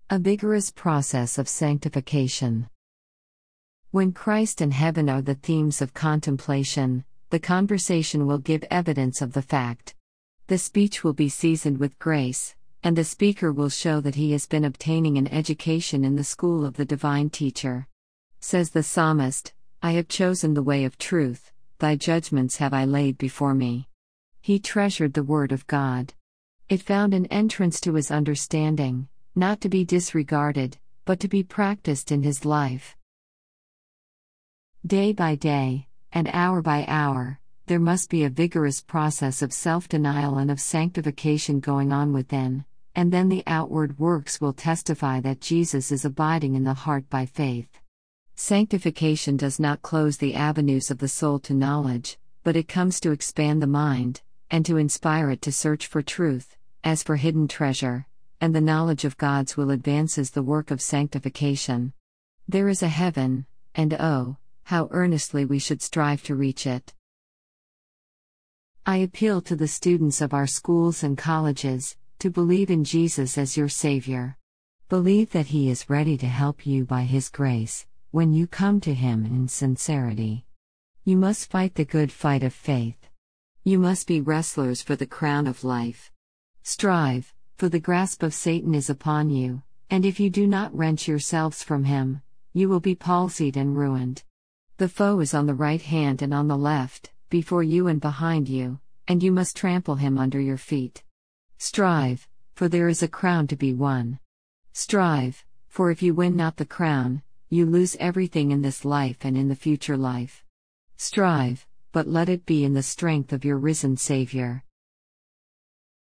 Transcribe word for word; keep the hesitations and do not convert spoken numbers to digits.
A vigorous process of sanctification. When Christ and heaven are the themes of contemplation, the conversation will give evidence of the fact. The speech will be seasoned with grace, and the speaker will show that he has been obtaining an education in the school of the divine teacher. Says the psalmist, "I have chosen the way of truth, thy judgments have I laid before me." He treasured the word of God. It found an entrance to his understanding, not to be disregarded, but to be practiced in his life. Day by day, and hour by hour, there must be a vigorous process of self-denial and of sanctification going on within, and then the outward works will testify that Jesus is abiding in the heart by faith. Sanctification does not close the avenues of the soul to knowledge, but it comes to expand the mind, and to inspire it to search for truth, as for hidden treasure, and the knowledge of God's will advances the work of sanctification. There is a heaven, and oh, how earnestly we should strive to reach it. I appeal to the students of our schools and colleges, to believe in Jesus as your Savior. Believe that He is ready to help you by His grace, when you come to Him in sincerity. You must fight the good fight of faith. You must be wrestlers for the crown of life. Strive, for the grasp of Satan is upon you, and if you do not wrench yourselves from him, you will be palsied and ruined. The foe is on the right hand and on the left, before you and behind you, and you must trample him under your feet. Strive, for there is a crown to be won. Strive, for if you win not the crown, you lose everything in this life and in the future life. Strive, but let it be in the strength of your risen Savior.